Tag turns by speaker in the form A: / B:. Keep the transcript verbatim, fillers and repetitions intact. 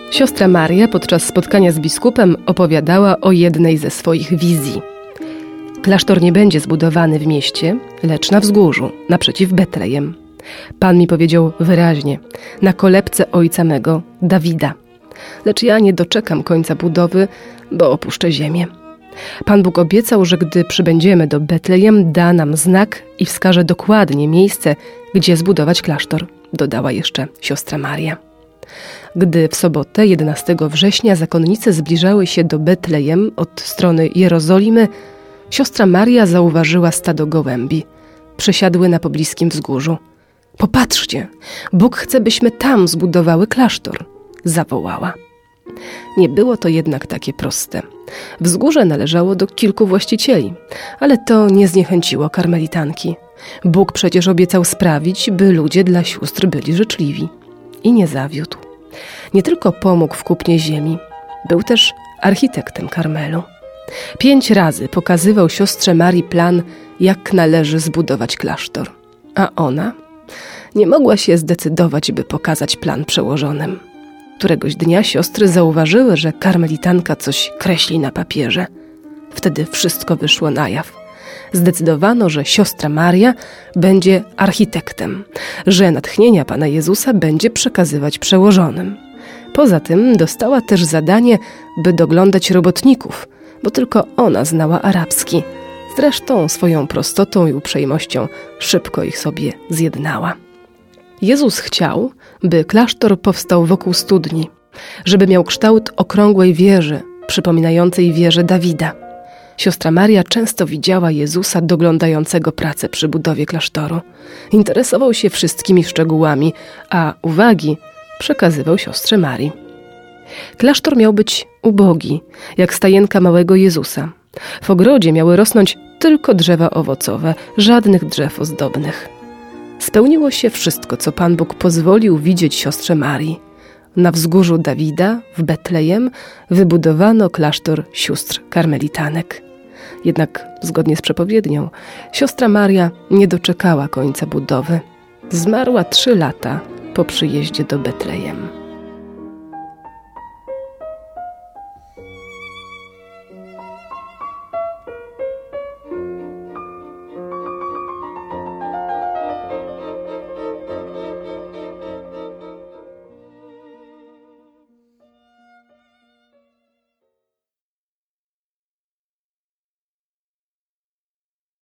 A: Siostra Maria podczas spotkania z biskupem opowiadała o jednej ze swoich wizji. Klasztor nie będzie zbudowany w mieście, lecz na wzgórzu, naprzeciw Betlejem. Pan mi powiedział wyraźnie, na kolebce ojca mego, Dawida. Lecz ja nie doczekam końca budowy, bo opuszczę ziemię. Pan Bóg obiecał, że gdy przybędziemy do Betlejem, da nam znak i wskaże dokładnie miejsce, gdzie zbudować klasztor, dodała jeszcze siostra Maria. Gdy w sobotę, jedenastego września, zakonnice zbliżały się do Betlejem od strony Jerozolimy, siostra Maria zauważyła stado gołębi. Przesiadły na pobliskim wzgórzu. Popatrzcie, Bóg chce, byśmy tam zbudowały klasztor, zawołała. Nie było to jednak takie proste. Wzgórze należało do kilku właścicieli, ale to nie zniechęciło karmelitanki. Bóg przecież obiecał sprawić, by ludzie dla sióstr byli życzliwi. I nie zawiódł. Nie tylko pomógł w kupnie ziemi, był też architektem Karmelu. Pięć razy pokazywał siostrze Marii plan, jak należy zbudować klasztor. A ona nie mogła się zdecydować, by pokazać plan przełożonym. Któregoś dnia siostry zauważyły, że karmelitanka coś kreśli na papierze. Wtedy wszystko wyszło na jaw. Zdecydowano, że siostra Maria będzie architektem, że natchnienia Pana Jezusa będzie przekazywać przełożonym. Poza tym dostała też zadanie, by doglądać robotników, bo tylko ona znała arabski. Zresztą swoją prostotą i uprzejmością szybko ich sobie zjednała. Jezus chciał, by klasztor powstał wokół studni, żeby miał kształt okrągłej wieży, przypominającej wieżę Dawida. Siostra Maria często widziała Jezusa doglądającego pracę przy budowie klasztoru. Interesował się wszystkimi szczegółami, a uwagi przekazywał siostrze Marii. Klasztor miał być ubogi, jak stajenka małego Jezusa. W ogrodzie miały rosnąć tylko drzewa owocowe, żadnych drzew ozdobnych. Spełniło się wszystko, co Pan Bóg pozwolił widzieć siostrze Marii. Na wzgórzu Dawida, w Betlejem, wybudowano klasztor sióstr karmelitanek. Jednak, zgodnie z przepowiednią, siostra Maria nie doczekała końca budowy. Zmarła trzy lata po przyjeździe do Betlejem.